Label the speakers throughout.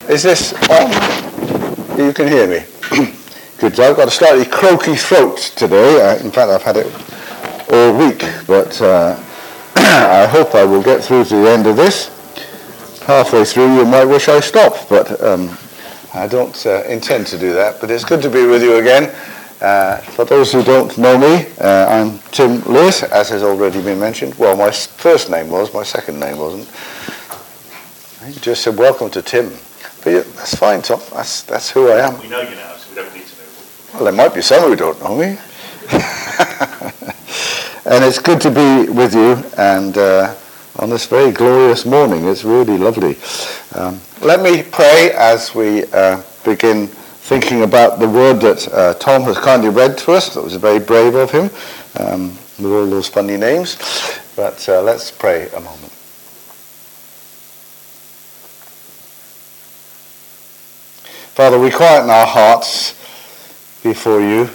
Speaker 1: Is this on? You can hear me. Good. I've got a slightly croaky throat today. In fact, I've had it all week, but I hope I will get through to the end of this. Halfway through, you might wish I stopped, but I don't intend to do that. But it's good to be with you again. For those who don't know me, I'm Tim Lewis, as has already been mentioned. Well, my first name was, my second name wasn't. I just said, welcome to Tim. But yeah, that's fine, Tom. That's who I am.
Speaker 2: We know you now, so we don't need to know.
Speaker 1: Well, there might be some who don't know me. And it's good to be with you, and on this very glorious morning. It's really lovely. Let me pray as we begin thinking about the word that Tom has kindly read to us. That was very brave of him, with all those funny names. But let's pray a moment. Father, we quieten our hearts before you.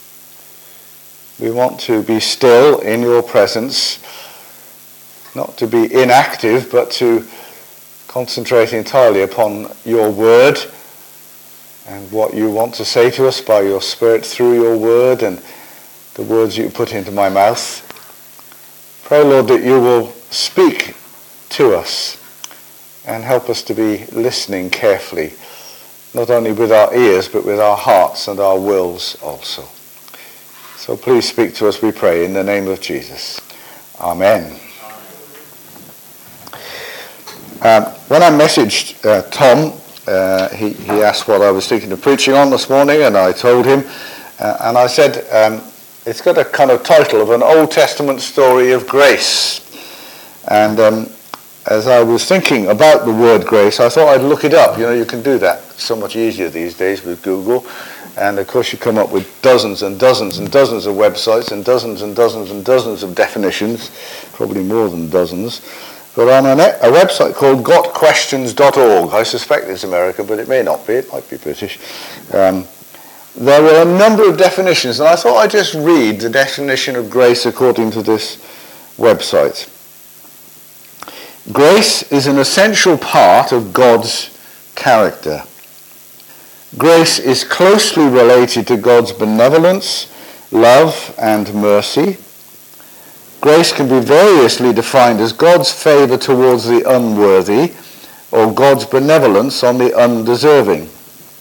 Speaker 1: We want to be still in your presence, not to be inactive, but to concentrate entirely upon your word and what you want to say to us by your Spirit through your word and the words you put into my mouth. Pray, Lord, that you will speak to us and help us to be listening carefully, not only with our ears, but with our hearts and our wills also. So please speak to us, we pray, in the name of Jesus. Amen. When I messaged Tom, he asked what I was thinking of preaching on this morning, and I told him, and I said, it's got a kind of title of an Old Testament story of grace. And as I was thinking about the word grace, I thought I'd look it up. You know, you can do that so much easier these days with Google. And of course you come up with dozens and dozens and dozens of websites and dozens and dozens and dozens of definitions, probably more than dozens. But on a website called gotquestions.org, I suspect it's American, but it may not be, it might be British, there were a number of definitions, and I thought I'd just read the definition of grace according to this website. Grace is an essential part of God's character. Grace is closely related to God's benevolence, love, and mercy. Grace can be variously defined as God's favor towards the unworthy or God's benevolence on the undeserving.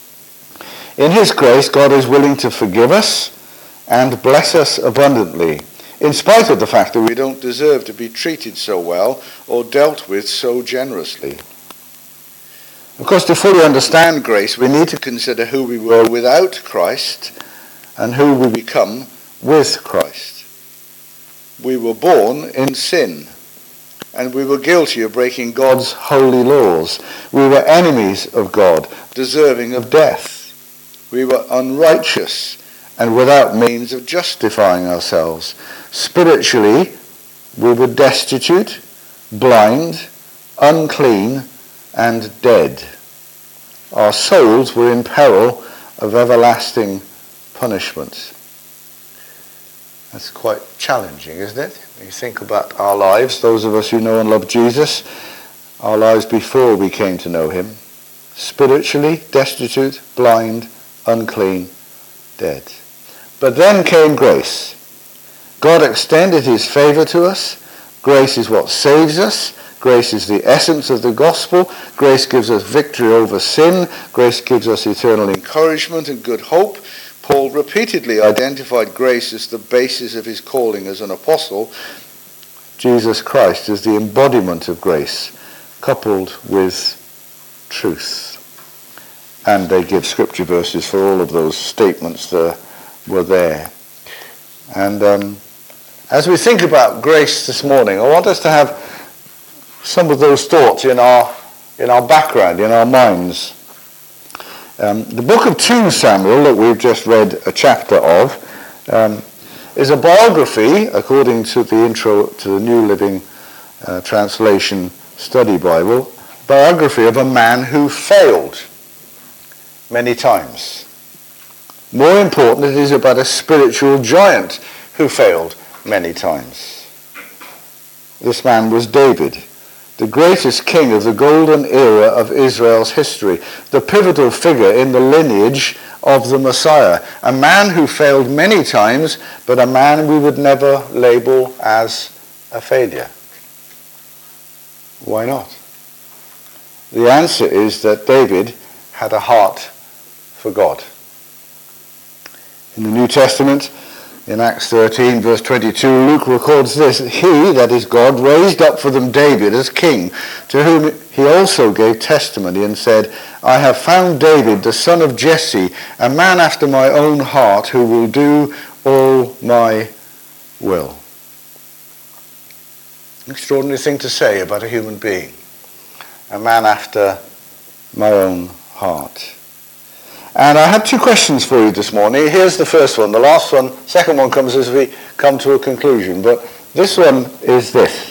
Speaker 1: In his grace, God is willing to forgive us and bless us abundantly, in spite of the fact that we don't deserve to be treated so well or dealt with so generously. Of course, to fully understand grace, we need to consider who we were without Christ and who we become with Christ. We were born in sin, and we were guilty of breaking God's holy laws. We were enemies of God, deserving of death. We were unrighteous and without means of justifying ourselves. Spiritually, we were destitute, blind, unclean, and dead. Our souls were in peril of everlasting punishment. That's quite challenging, isn't it? When you think about our lives, those of us who know and love Jesus, our lives before we came to know him. Spiritually, destitute, blind, unclean, dead. But then came grace. God extended his favor to us. Grace is what saves us. Grace is the essence of the gospel. Grace gives us victory over sin. Grace gives us eternal encouragement and good hope. Paul repeatedly identified grace as the basis of his calling as an apostle. Jesus Christ is the embodiment of grace, coupled with truth. And they give scripture verses for all of those statements that were there. And as we think about grace this morning, I want us to have some of those thoughts in our background, in our minds. The book of 2 Samuel that we've just read a chapter of is a biography, according to the intro to the New Living Translation Study Bible, biography of a man who failed many times. More important, it is about a spiritual giant who failed many times. This man was David. the greatest king of the golden era of Israel's history, the pivotal figure in the lineage of the Messiah, a man who failed many times, but a man we would never label as a failure. Why not? The answer is that David had a heart for God. In the New Testament, in Acts 13, verse 22, Luke records this: He, that is God, raised up for them David as king, to whom he also gave testimony and said, I have found David, the son of Jesse, a man after my own heart, who will do all my will. Extraordinary thing to say about a human being. A man after my own heart. And I had two questions for you this morning. Here's the first one. The last one, second one comes as we come to a conclusion. But this one is this.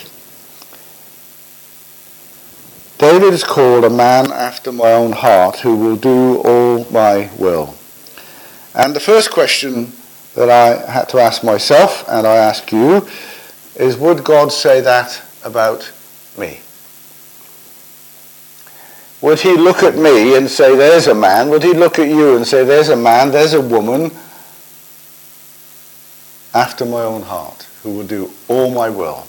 Speaker 1: David is called a man after my own heart who will do all my will. And the first question that I had to ask myself, and I ask you, is would God say that about me? Would he look at me and say, there's a man? Would he look at you and say, there's a man, there's a woman after my own heart who will do all my will?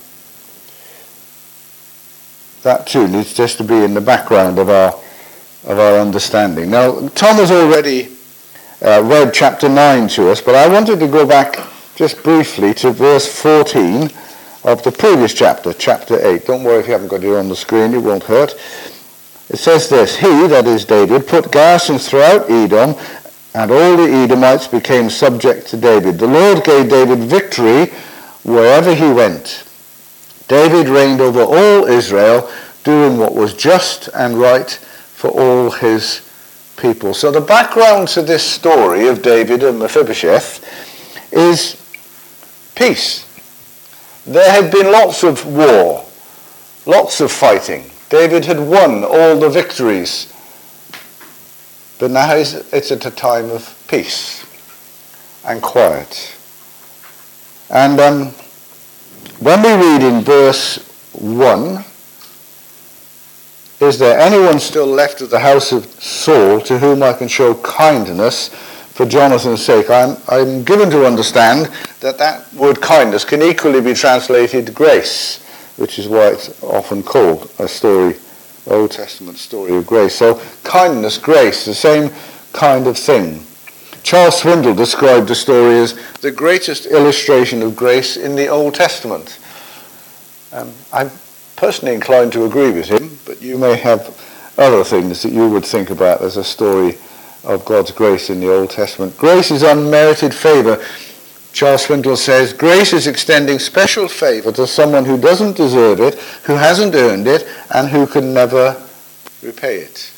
Speaker 1: That too needs just to be in the background of our understanding. Now, Tom has already read chapter 9 to us, but I wanted to go back just briefly to verse 14 of the previous chapter, chapter 8. Don't worry if you haven't got it on the screen, it won't hurt. It says this: He, that is David, put garrisons throughout Edom, and all the Edomites became subject to David. The Lord gave David victory wherever he went. David reigned over all Israel, doing what was just and right for all his people. So the background to this story of David and Mephibosheth is peace. There had been lots of war, lots of fighting. David had won all the victories. But now it's at a time of peace and quiet. And when we read in verse 1, is there anyone still left of the house of Saul to whom I can show kindness for Jonathan's sake? I'm given to understand that word kindness can equally be translated grace, which is why it's often called a story, Old Testament story of grace. So kindness, grace, the same kind of thing. Charles Swindoll described the story as the greatest illustration of grace in the Old Testament. I'm personally inclined to agree with him, but you may have other things that you would think about as a story of God's grace in the Old Testament. Grace is unmerited favor. Charles Swindoll says, grace is extending special favor to someone who doesn't deserve it, who hasn't earned it, and who can never repay it.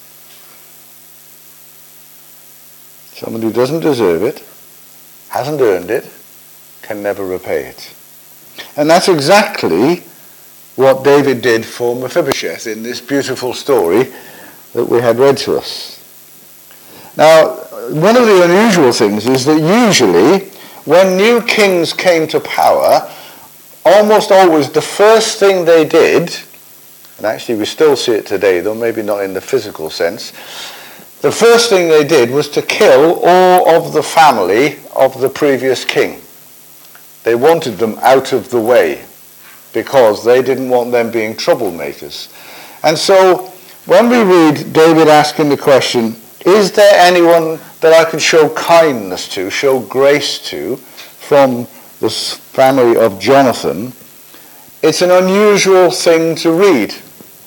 Speaker 1: Someone who doesn't deserve it, hasn't earned it, can never repay it. And that's exactly what David did for Mephibosheth in this beautiful story that we had read to us. Now, one of the unusual things is that usually when new kings came to power, almost always the first thing they did, and actually we still see it today, though maybe not in the physical sense, the first thing they did was to kill all of the family of the previous king. They wanted them out of the way because they didn't want them being troublemakers. And so when we read David asking the question, is there anyone that I can show kindness to, show grace to, from the family of Jonathan? It's an unusual thing to read.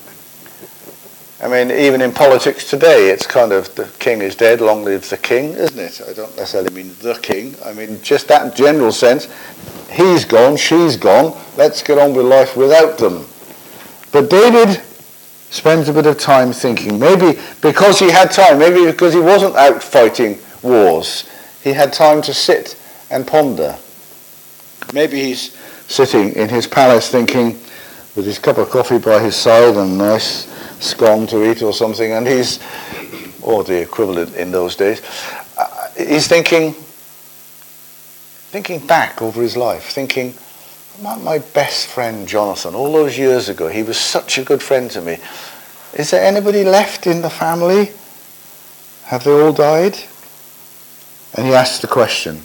Speaker 1: I mean, even in politics today, it's kind of the king is dead, long live the king, isn't it? I don't necessarily mean the king. I mean, just that general sense. He's gone, she's gone, let's get on with life without them. But David spends a bit of time thinking, maybe because he had time, maybe because he wasn't out fighting wars, he had time to sit and ponder. Maybe he's sitting in his palace thinking, with his cup of coffee by his side and a nice scone to eat or something, and he's, or the equivalent in those days, he's thinking back over his life, thinking, my best friend Jonathan, all those years ago, he was such a good friend to me. Is there anybody left in the family? Have they all died? And he asked the question.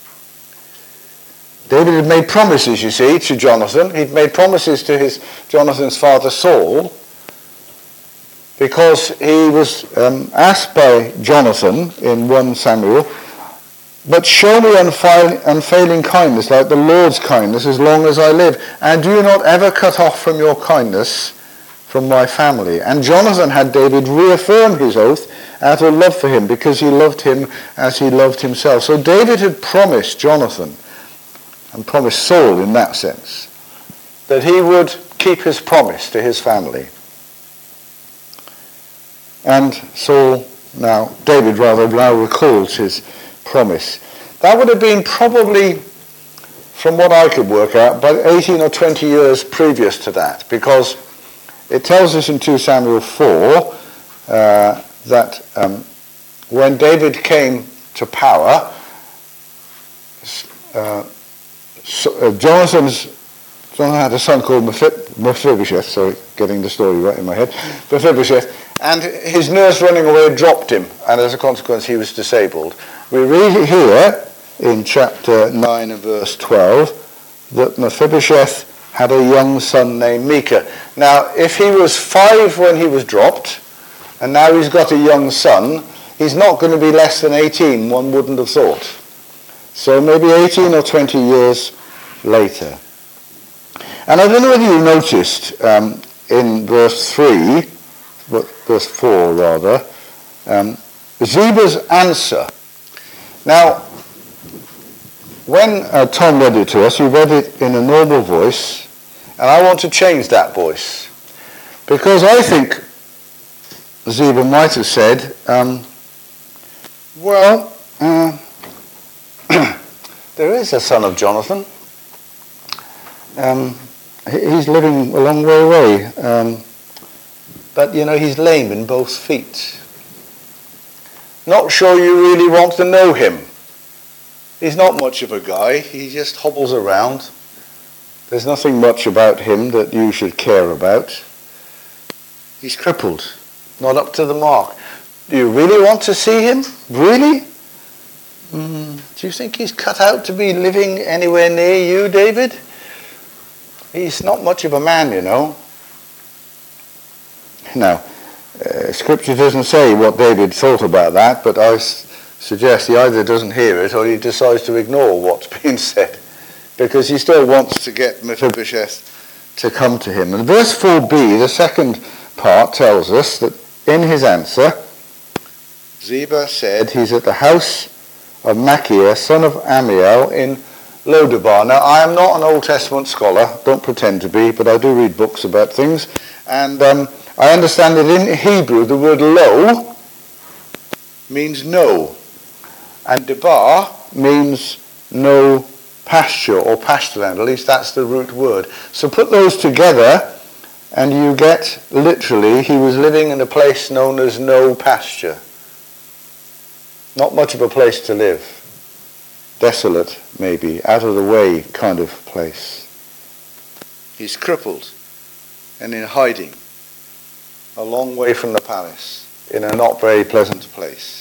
Speaker 1: David had made promises, you see, to Jonathan. He'd made promises to Jonathan's father Saul, because he was asked by Jonathan in 1 Samuel, but show me unfailing kindness like the Lord's kindness as long as I live, and do not ever cut off from your kindness from my family. And Jonathan had David reaffirm his oath out of love for him, because he loved him as he loved himself. So David had promised Jonathan, and promised Saul in that sense, that he would keep his promise to his family. And David now recalls his promise. That would have been probably, from what I could work out, about 18 or 20 years previous to that, because it tells us in 2 Samuel 4 that when David came to power, Jonathan had a son called Mephibosheth, sorry, getting the story right in my head, Mephibosheth, and his nurse running away dropped him, and as a consequence he was disabled. We read here in chapter 9 and verse 12 that Mephibosheth had a young son named Micah. Now, if he was 5 when he was dropped, and now he's got a young son, he's not going to be less than 18, one wouldn't have thought. So maybe 18 or 20 years later. And I don't know whether you noticed in verse 4 rather, Ziba's answer. Now, when Tom read it to us, he read it in a normal voice, and I want to change that voice, because I think Ziba might have said, there is a son of Jonathan. He's living a long way away, but he's lame in both feet. Not sure you really want to know him. He's not much of a guy. He just hobbles around. There's nothing much about him that you should care about. He's crippled, not up to the mark. Do you really want to see him? Really? Do you think he's cut out to be living anywhere near you, David? He's not much of a man, Now, Scripture doesn't say what David thought about that, but I suggest he either doesn't hear it or he decides to ignore what's being said, because he still wants to get Mephibosheth to come to him. And verse 4b, the second part, tells us that in his answer, Ziba said he's at the house of Machir, son of Amiel, in Lodebar. Now, I am not an Old Testament scholar, don't pretend to be, but I do read books about things, and I understand that in Hebrew the word lo means no, and debar means no pasture or pasture land. At least that's the root word. So put those together and you get, literally, he was living in a place known as no pasture. Not much of a place to live. Desolate, maybe, out of the way kind of place. He's crippled and in hiding, a long way from the palace, in a not very pleasant place.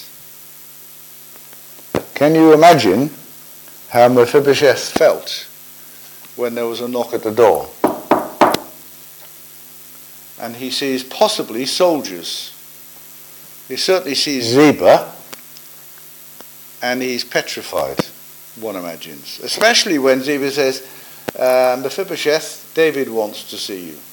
Speaker 1: Can you imagine how Mephibosheth felt when there was a knock at the door? And he sees possibly soldiers. He certainly sees Ziba, and he's petrified, one imagines. Especially when Ziba says, Mephibosheth, David wants to see you.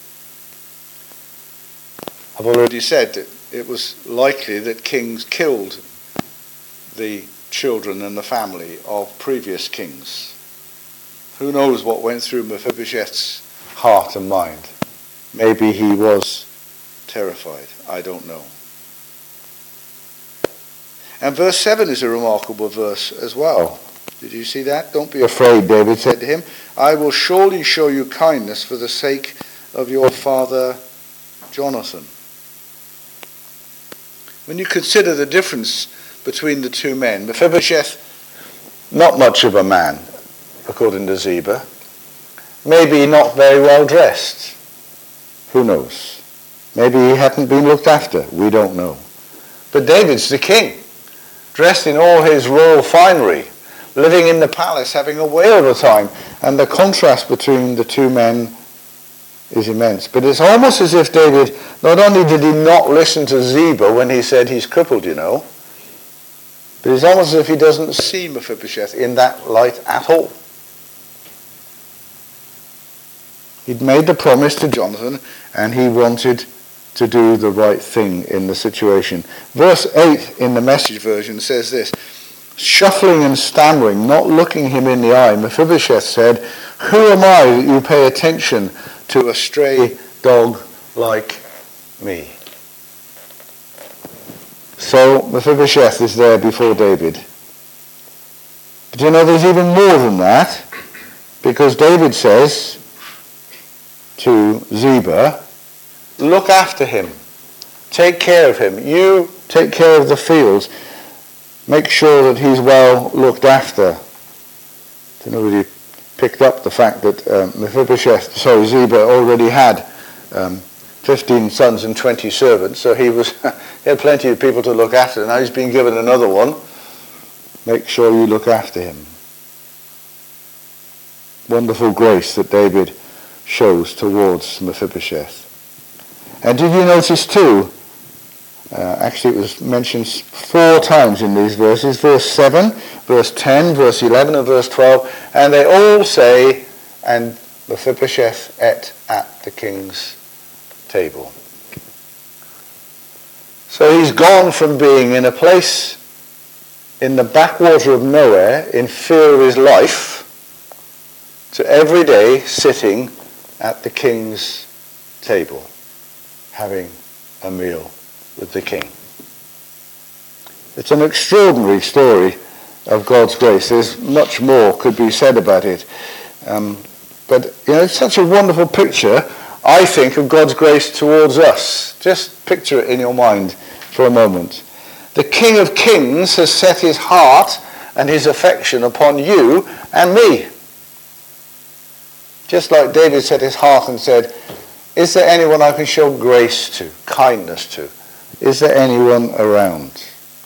Speaker 1: I've already said that it was likely that kings killed the children and the family of previous kings. Who knows what went through Mephibosheth's heart and mind? Maybe he was terrified. I don't know. And verse 7 is a remarkable verse as well. Did you see that? Don't be afraid, David said to him. I will surely show you kindness for the sake of your father Jonathan. When you consider the difference between the two men, Mephibosheth, not much of a man, according to Ziba. Maybe not very well dressed. Who knows? Maybe he hadn't been looked after. We don't know. But David's the king, dressed in all his royal finery, living in the palace, having a whale of a time. And the contrast between the two men is immense. But it's almost as if David, not only did he not listen to Ziba when he said he's crippled, but it's almost as if he doesn't see Mephibosheth in that light at all. He'd made the promise to Jonathan, and he wanted to do the right thing in the situation. Verse 8 in the Message version says this: shuffling and stammering, not looking him in the eye, Mephibosheth said, "Who am I that you pay attention to a stray dog like me?" So Mephibosheth is there before David. But there's even more than that, because David says to Ziba, look after him, take care of him, you take care of the fields, make sure that he's well looked after. I don't know whether you picked up the fact that Ziba already had 15 sons and 20 servants, so he had plenty of people to look after. Now he's been given another one. Make sure you look after him. Wonderful grace that David shows towards Mephibosheth. And did you notice too, actually it was mentioned 4 times in these verses, verse 7, verse 10, verse 11 and verse 12, and they all say, and Mephibosheth ate at the king's table. So he's gone from being in a place in the backwater of nowhere, in fear of his life, to every day sitting at the king's table, having a meal with the king. It's an extraordinary story of God's grace. There's much more could be said about it. But it's such a wonderful picture, I think, of God's grace towards us. Just picture it in your mind for a moment. The King of Kings has set his heart and his affection upon you and me. Just like David set his heart and said, is there anyone I can show grace to, kindness to? Is there anyone around?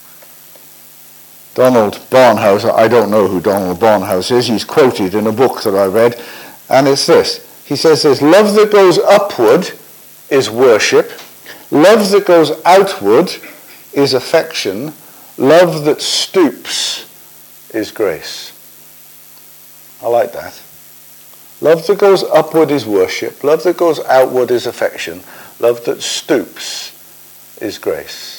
Speaker 1: Donald Barnhouse, I don't know who Donald Barnhouse is, he's quoted in a book that I read, and it's this. He says this: love that goes upward is worship, love that goes outward is affection, love that stoops is grace. I like that. Love that goes upward is worship, love that goes outward is affection, love that stoops is grace.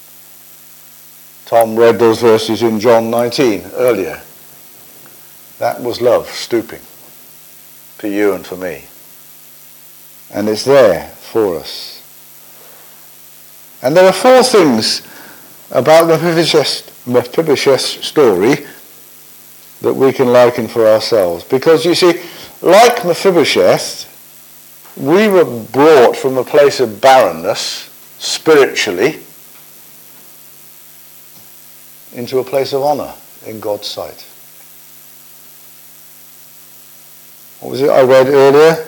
Speaker 1: Tom read those verses in John 19 earlier. That was love stooping for you and for me. And it's there for us. And there are 4 things about Mephibosheth's story that we can liken for ourselves. Because you see, like Mephibosheth, we were brought from a place of barrenness, spiritually, into a place of honor in God's sight. What was it I read earlier?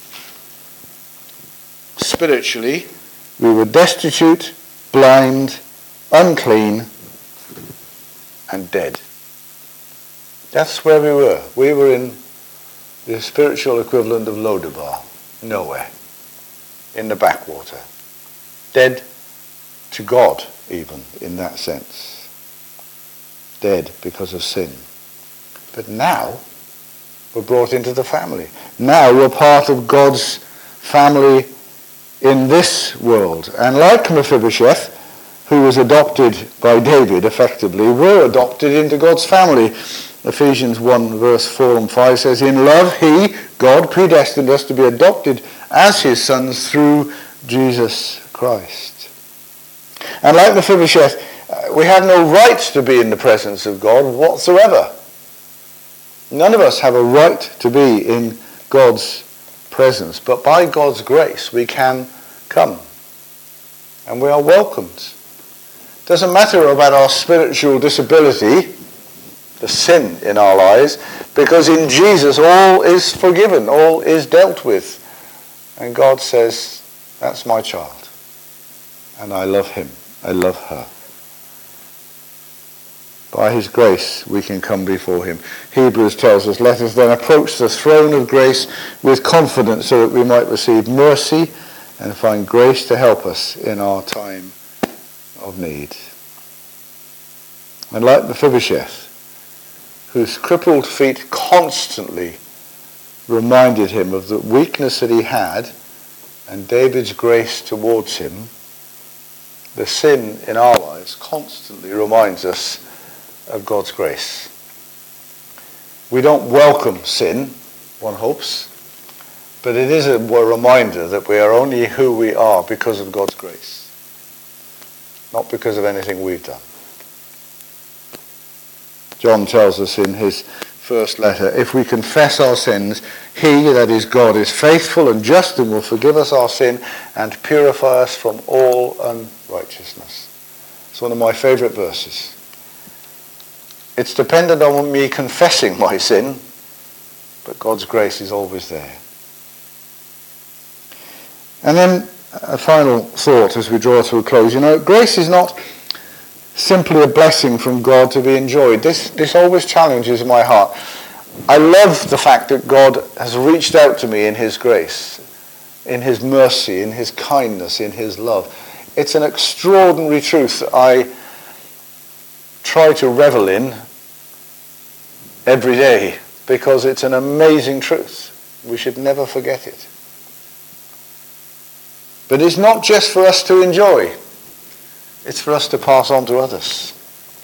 Speaker 1: Spiritually, we were destitute, blind, unclean, and dead. That's where we were. We were in the spiritual equivalent of Lodabar, nowhere, in the backwater. Dead to God, even, in that sense. Dead because of sin. But now, we're brought into the family. Now we're part of God's family in this world. And like Mephibosheth, who was adopted by David effectively, we're adopted into God's family. Ephesians 1 verse 4 and 5 says, in love he, God, predestined us to be adopted as his sons through Jesus Christ. And like Mephibosheth, we have no right to be in the presence of God whatsoever. None of us have a right to be in God's presence, but by God's grace we can come. And we are welcomed. Doesn't matter about our spiritual disability. the sin in our lives, because in Jesus all is forgiven, all is dealt with. And God says, that's my child. And I love him. I love her. By his grace we can come before him. Hebrews tells us, let us then approach the throne of grace with confidence so that we might receive mercy and find grace to help us in our time of need. And like Mephibosheth, whose crippled feet constantly reminded him of the weakness that he had and David's grace towards him, the sin in our lives constantly reminds us of God's grace. We don't welcome sin, one hopes, but it is a reminder that we are only who we are because of God's grace, not because of anything we've done. John tells us in his first letter, if we confess our sins, he, that is God, is faithful and just and will forgive us our sin and purify us from all unrighteousness. It's one of my favorite verses. It's dependent on me confessing my sin, but God's grace is always there. And then a final thought as we draw to a close. Grace is not simply a blessing from God to be enjoyed. This always challenges my heart. I love the fact that God has reached out to me in his grace, in his mercy, in his kindness, in his love. It's an extraordinary truth that I try to revel in every day because it's an amazing truth. We should never forget it. But it's not just for us to enjoy. It's for us to pass on to others.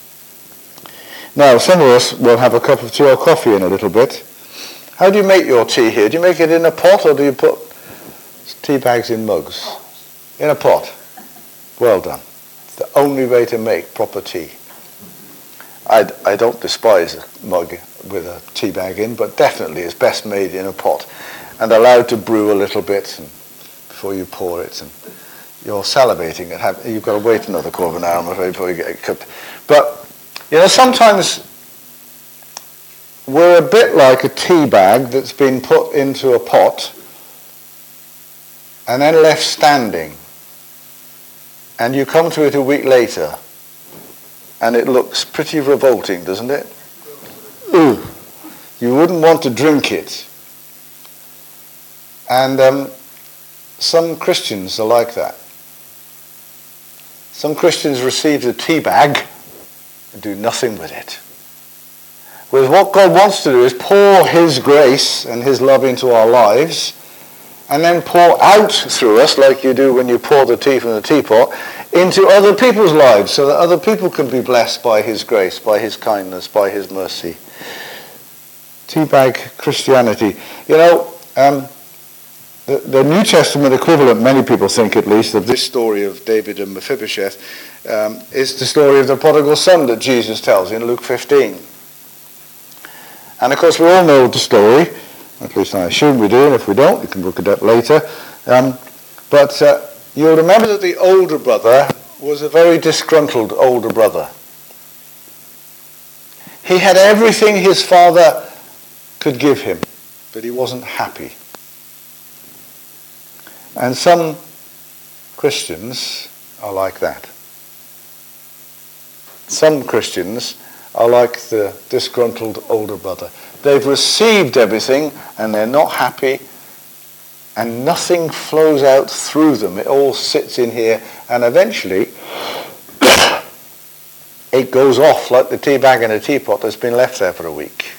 Speaker 1: Now, some of us will have a cup of tea or coffee in a little bit. How do you make your tea here? Do you make it in a pot or do you put tea bags in mugs? In a pot. Well done. It's the only way to make proper tea. I don't despise a mug with a tea bag in, but definitely it's best made in a pot and allowed to brew a little bit before you pour it. And you're salivating. You've got to wait another quarter of an hour, I'm afraid, before you get it cooked. But, sometimes we're a bit like a tea bag that's been put into a pot and then left standing. And you come to it a week later and it looks pretty revolting, doesn't it? Ooh, you wouldn't want to drink it. And some Christians are like that. Some Christians receive the tea bag and do nothing with it. Whereas what God wants to do is pour his grace and his love into our lives and then pour out through us, like you do when you pour the tea from the teapot, into other people's lives so that other people can be blessed by his grace, by his kindness, by his mercy. Teabag Christianity. The New Testament equivalent, many people think at least, of this story of David and Mephibosheth is the story of the prodigal son that Jesus tells in Luke 15. And of course we all know the story, at least I assume we do, and if we don't, you can look it up later. But you'll remember that the older brother was a very disgruntled older brother. He had everything his father could give him, but he wasn't happy. And some Christians are like that. Some Christians are like the disgruntled older brother. They've received everything and they're not happy and nothing flows out through them. It all sits in here and eventually it goes off like the tea bag in a teapot that's been left there for a week.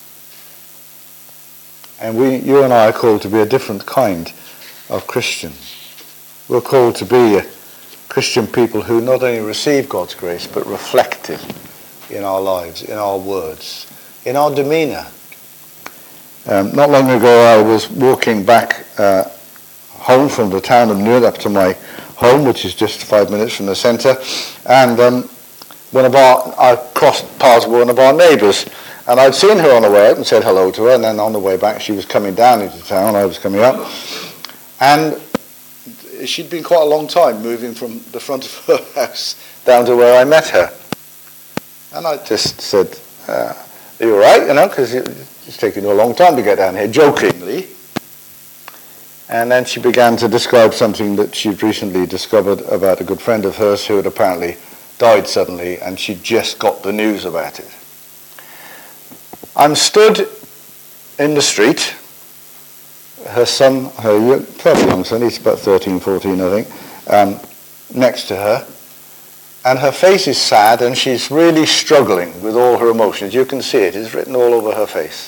Speaker 1: And you and I are called to be a different kind of Christian. We're called to be a Christian people who not only receive God's grace but reflect it in our lives, in our words, in our demeanour. Not long ago I was walking back home from the town of Newark up to my home, which is just 5 minutes from the centre, and I crossed paths with one of our neighbours, and I'd seen her on the way out and said hello to her, and then on the way back she was coming down into town, I was coming up. And she'd been quite a long time moving from the front of her house down to where I met her. And I just said, Are you all right? Because it's taken you a long time to get down here, jokingly. And then she began to describe something that she'd recently discovered about a good friend of hers who had apparently died suddenly, and she just got the news about it. I'm stood in the street. Her son, her fairly young son, he's about 13, 14, I think, next to her. And her face is sad, and she's really struggling with all her emotions. You can see it. It's written all over her face.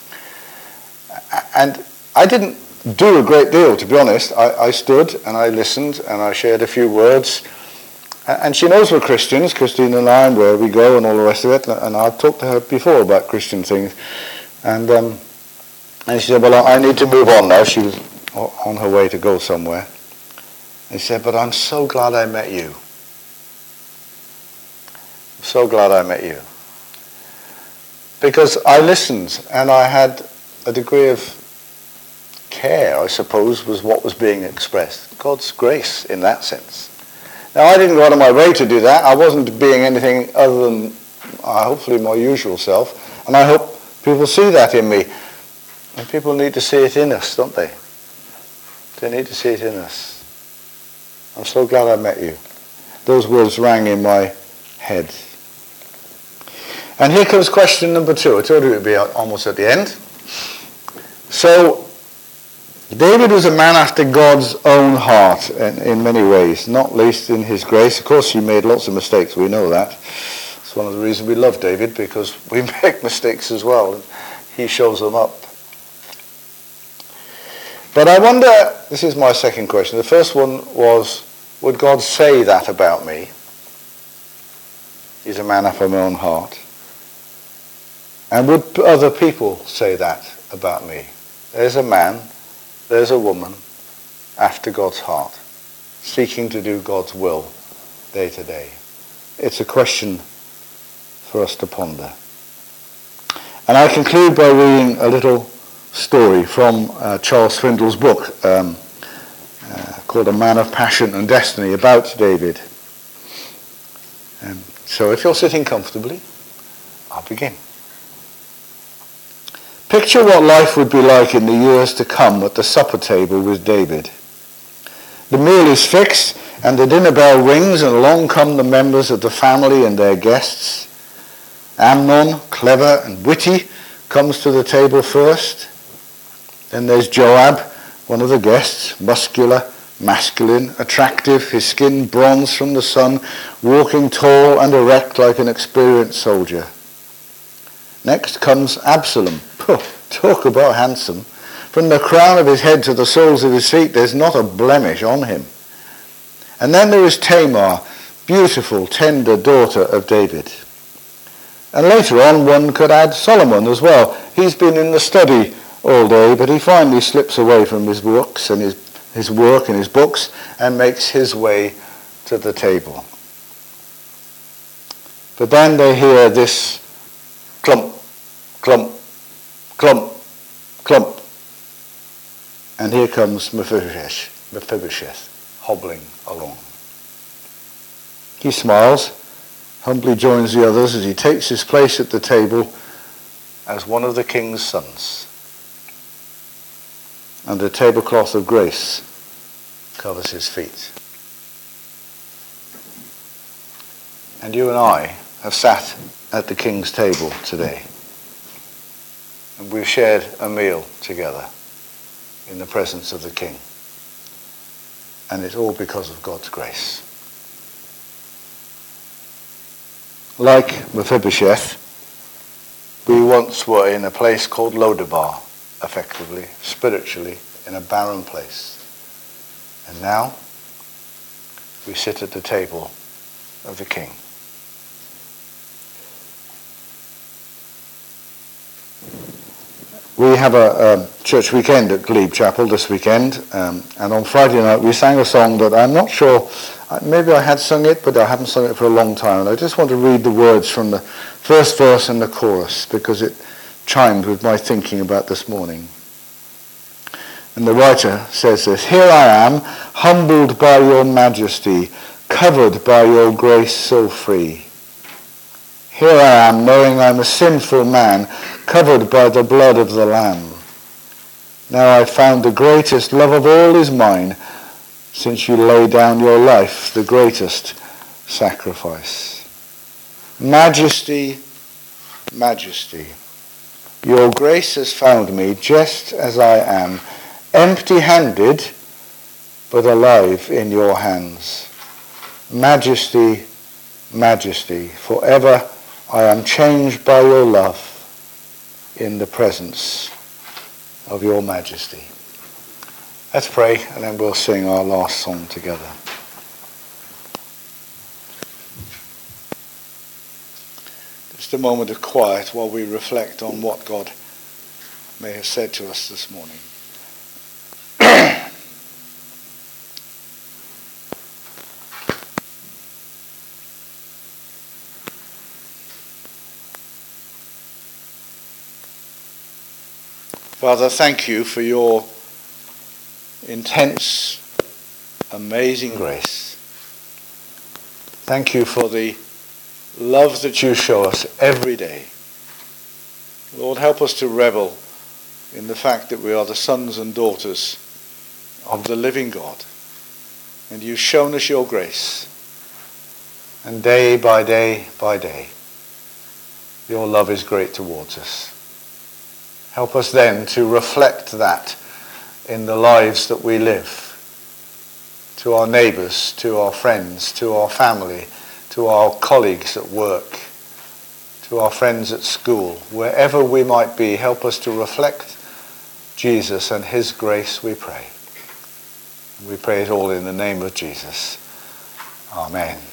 Speaker 1: And I didn't do a great deal, to be honest. I stood and I listened and I shared a few words. And she knows we're Christians, Christine and I, and where we go and all the rest of it. And I've talked to her before about Christian things. And she said, well, I need to move on now. She was on her way to go somewhere. And she said, but I'm so glad I met you. So glad I met you. Because I listened and I had a degree of care, I suppose, was what was being expressed. God's grace in that sense. Now, I didn't go out of my way to do that. I wasn't being anything other than hopefully my usual self. And I hope people see that in me. And people need to see it in us, don't they? They need to see it in us. I'm so glad I met you. Those words rang in my head. And here comes question number 2. I told you it would be almost at the end. So, David was a man after God's own heart in many ways, not least in his grace. Of course, he made lots of mistakes. We know that. It's one of the reasons we love David, because we make mistakes as well. And he shows them up. But I wonder, this is my second question. The first one was, would God say that about me? He's a man after my own heart. And would other people say that about me? There's a man, there's a woman after God's heart, seeking to do God's will day to day. It's a question for us to ponder. And I conclude by reading a little story from Charles Swindoll's book called A Man of Passion and Destiny about David. So if you're sitting comfortably, I'll begin. Picture what life would be like in the years to come at the supper table with David. The meal is fixed and the dinner bell rings, and along come the members of the family and their guests. Amnon, clever and witty, comes to the table first. Then there's Joab, one of the guests, muscular, masculine, attractive, his skin bronzed from the sun, walking tall and erect like an experienced soldier. Next comes Absalom. Talk about handsome. From the crown of his head to the soles of his feet, there's not a blemish on him. And then there is Tamar, beautiful, tender daughter of David. And later on, one could add Solomon as well. He's been in the study all day, but he finally slips away from his books and his work and his books and makes his way to the table. But then they hear this clump, clump, clump, clump. And here comes Mephibosheth, hobbling along. He smiles, humbly joins the others as he takes his place at the table as one of the king's sons. And the tablecloth of grace covers his feet. And you and I have sat at the king's table today. And we've shared a meal together in the presence of the king. And it's all because of God's grace. Like Mephibosheth, we once were in a place called Lodabar, effectively, spiritually, in a barren place. And now, we sit at the table of the king. We have a church weekend at Glebe Chapel this weekend, and on Friday night we sang a song that I'm not sure, maybe I had sung it, but I haven't sung it for a long time, and I just want to read the words from the first verse and the chorus, because it chimed with my thinking about this morning. And the writer says this: "Here I am, humbled by your majesty, covered by your grace so free. Here I am, knowing I'm a sinful man, covered by the blood of the Lamb. Now I've found the greatest love of all is mine, since you lay down your life, the greatest sacrifice. Majesty, majesty, your grace has found me just as I am, empty-handed, but alive in your hands. Majesty, majesty, forever I am changed by your love in the presence of your majesty. Let's pray, and then we'll sing our last song together. Just a moment of quiet while we reflect on what God may have said to us this morning. Father, thank you for your intense, amazing grace. Thank you for the love that you show us every day. Lord, help us to revel in the fact that we are the sons and daughters of the living God. And you've shown us your grace. And day by day by day, your love is great towards us. Help us then to reflect that in the lives that we live, to our neighbours, to our friends, to our family, to our colleagues at work, to our friends at school, wherever we might be. Help us to reflect Jesus and his grace, we pray. And we pray it all in the name of Jesus. Amen.